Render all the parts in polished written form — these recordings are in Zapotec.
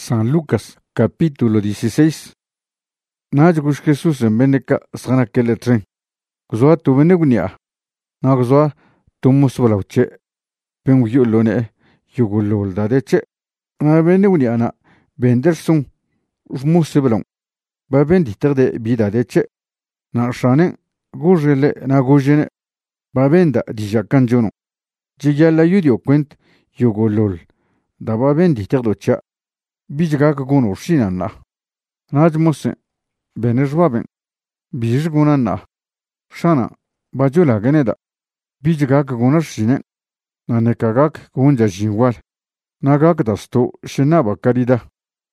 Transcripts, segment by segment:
San Lucas, capítulo 16. Najugush Jesús en Beneca, Sanakeletren. Guzua tu Benegunia. Naguzua tu Musvalauche. Penguilone, Yugulol dadeche. Na Beneguiana, Benderson, Musebelon. Babenditer de Bidadeche. Na Shane, Gugele, Nagujene. Babenda, Dijacanjono. Jigala Yudio Quent, Yugolol. Da Babenditer docha. Bijgak gun Shinana. Najmose, Benejwaben, Bijgunana, Shana, Bajula Geneda, Bijgak gunashine, Nanekagak gunja jinwal, Nagak dasto, Shenaba Karida,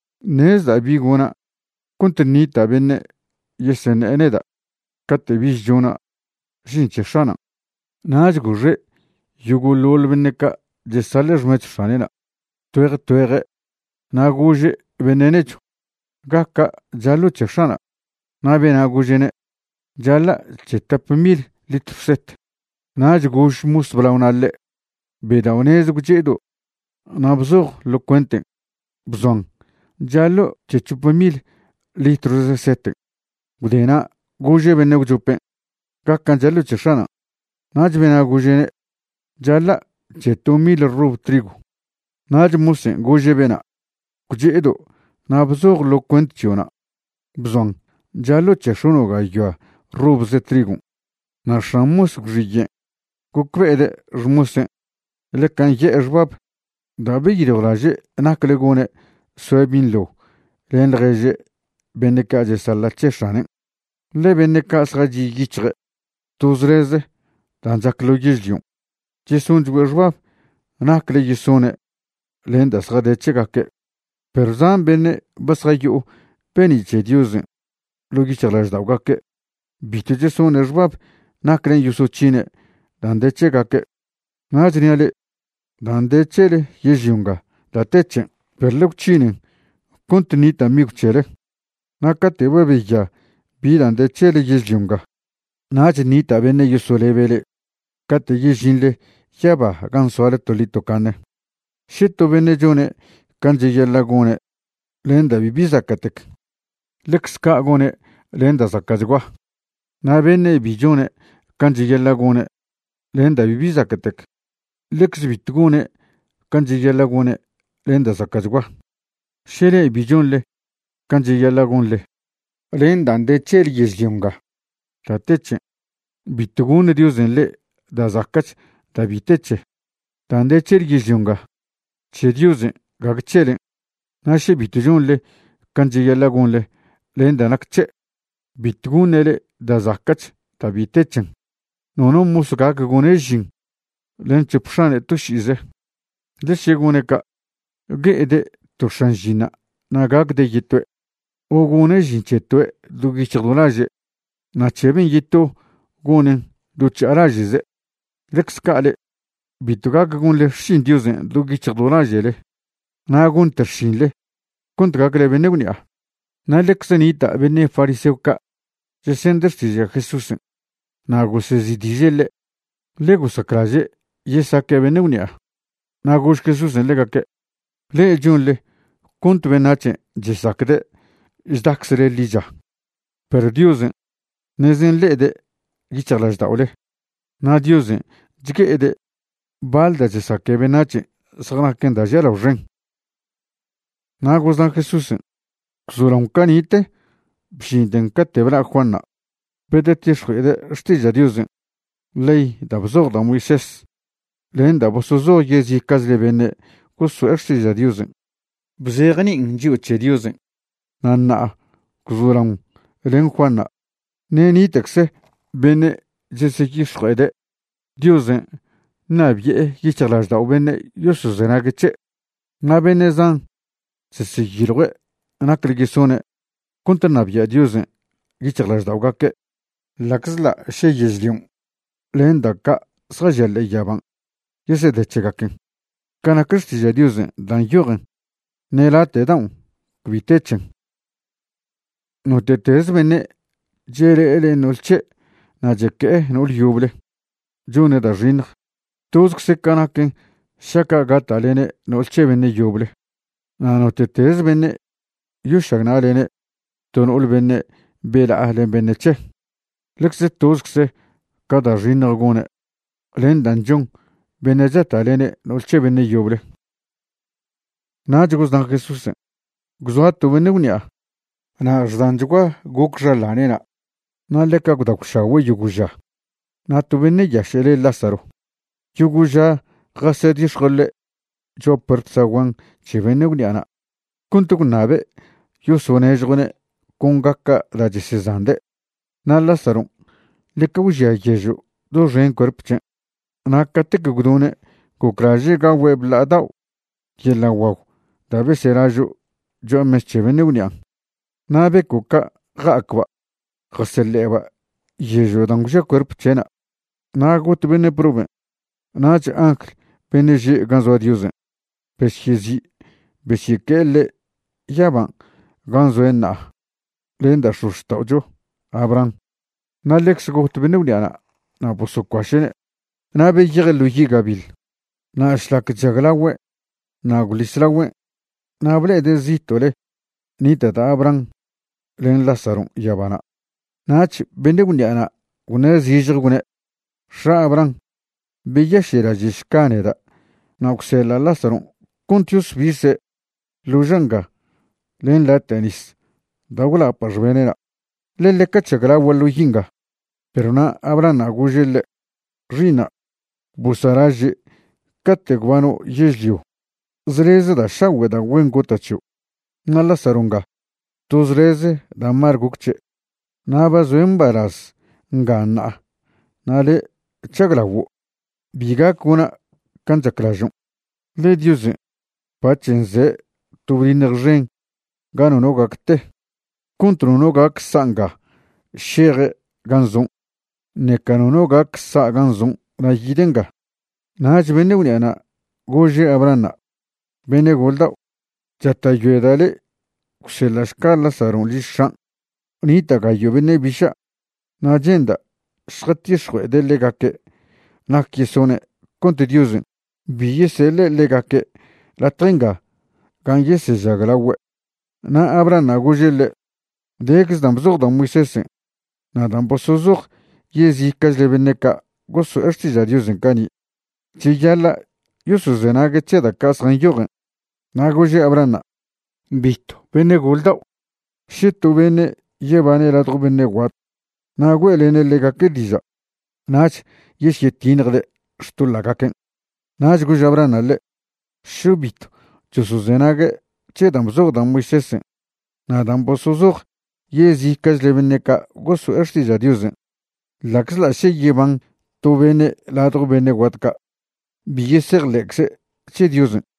Nezda Biguna, Contenita Bene, Yesen Eneda, Kate Bijuna, Shinche Shana, Najgure, Yugulul Beneka, Jesales Metfanena, Tuere, Naguje Benenecho. Gaka Jalo Cheshana. Nabena Gujene Jala Chetapmil Litset. Naj Gush Musblaunale Bedaunez Gujedo Nabzor Loquente Bzon Jalo Chechupamil Litrosete Gudena Guje Benegjupe Gaka Jalo Cheshana. Najbena Gujene Jala Chetumil Rub Trigo Naj Musen Guje Bena Gujedo Nabzor lo cuentiona. Bzon, Jalo cheshono gaia, robes de trigo. Na shamus grille. Kukwede rmuse. Le kanje erbab. Dabe yidolaje, naklegone, soebin lo. L'enreje, benekaje salache shane. Le benekas raji gichre. Tozreze, danzaklo gizlion. Jesun dwerbab, nakle yisone. Lendas radeche gake. Perzan bene basrayo peni chediuze logi charlas daugake bituje son erbab nakren yusochine dande chegake najniale dande chele yejunga la teche perlukchine kontinita miguchere nakate webeya bi dande chele yejunga najnita bene yusolebele kate yejinle yaba gansoale tolito kane shito bene jone Kanje Yelagone, Lenda Bibizakatek, Lexka Gone, Lenda Zakazwa, Nabene Bijone, Kanje Yelagone, Lenda Bibizakatek, Lex Bitgone, Kanje Yelagone, Lenda Zakazwa, Shele Bijonle, Kanje Yelagonle, Lenda de Cheries Yunga, Tateche, Bitgune Diosenle, da Zakach, da Biteche, Tande Cheries Yunga, Chediuse. Gagchele, Nashi Bitujonle, Kanji Yalagonle, Lenda Nakche, Bitgunele, da Zakach, Tabitechen. Nono Musgag Gonejin, Lenchepshane Tushize. Leshegoneka, Gede Toshanjina, Nagag de Yitwe, Ogonejin Chetwe, Dugichadolaje, Nachevin Yito, Gonen, Ducharajize, Lexcale, Bitugag Gonle Shinduzen, Dugichadolajele. Nagun tershinle, contragre benegunia. Nalexenita bene fariseuca, jesendertizia Jesús. Nagusezidizele, legusacraje, yesake benegunia. Nagus Jesús en legake, le junle, kunt benache, yesakde, isdaxere lija. Per Diosen, nezen lede, gichalas daule. Na Diosen, jike balda yesake benache, sagnakenda jela ren. Nagozan Jesús, Xuran canite, Bshinden catebra Juana, Pedetishre, Stilla Dios, Ley da Bzor da Moisés, Lenda Bosozo Yezi Kazle Bene, Gusu Erstilla Dios, Bzerani Injuche Dios, Nana, Xuran, Len Juana, Nenitexe, Bene, Jesekishre, Dios, Nabie, Yichalas da Bene, Yosuzenageche, Nabenezan. Se seguirwe, anacregisone, contenabia diose, gichlas daugake, laxla sheyeslium, lendaka, srajale yaban, yese de chegakin, canacristia diose, dan yoren, nelate down, quitechen. Notetes bene, jere ele nolche, najeke nol yuble, june da rinr, tosk se canakin, shaka gatalene nolche bene yuble. nano tetez benne yushagnalene tonul benne bela ahlen benne che lekse tozkse kada rinagone len danjong benne zatalene nolche benne yoble najugos dan Jesus guzat to benne unia na zdanjugwa gokra lanena na leka gudakushawe yuguja na to benne yashele Lázaro yuguja gasedi shgole jopert sawan chibene uniana kuntuk nabe yusonejgone kungaka rajisizande na Lázaro leka wujia yeju do ren korpche na katek gudune kukraji ga webla daw yela waw dabe seraju jo meschebene unia na be kuka ga akwa gaseleba yeju dangusha korpchena na gut bene probe na ch ankl bene je ganzo diuze peshizi beshikele yaban ganzo enna lenda shushtojo abran na lex gut bene unia na bosukwashene na be yigelu yigabil na shlak jaglawe na gulislawe na blede zitole ni tata abran len Lázaro yabana nach bende gunyana gune zijig gune sha abran be yashira jishkane da na uksela Lázaro kuntius vise lujanga len la tenis dawla parvenera le le kachagla walu hinga pero na abran agujel rina busaraje kategwano yezliu zreze da shawe da wengo tachu na Lázaro tuzreze da margukche na bazo embaraz ngana nale chaglawo biga kuna kanchaklajon le diuze pachenze tubrinerjen gano no gakte kontro no gak sanga shere ganzon ne kanono gak sa ganzon na yidenga na jbene uniana goje abrana bene golda chata yuedale kuselashka Lázaro lishan nita gayo bene bisha na jenda shqatishwe de legake na kisone konte diusen biyesele legake la trenga ganyese jaglawe na abrana gojele dex damzog da Moisés na damposozog yezi kazlebeneka gosu ertiza diusen kani chiyala yusu zenage cheda kasgan yogen na goje abrana bito bene golda shitu bene yebane la bene wat na gwelene legake diza nach yesyetinigde shtulagaken nach goje abrana le shubito yusu zenage chedam zog da Moisés na damposozog yezi kazlebeneka gosu ertiza diusen laxla se yeban to bene la bene watka biyeser lekse che diusen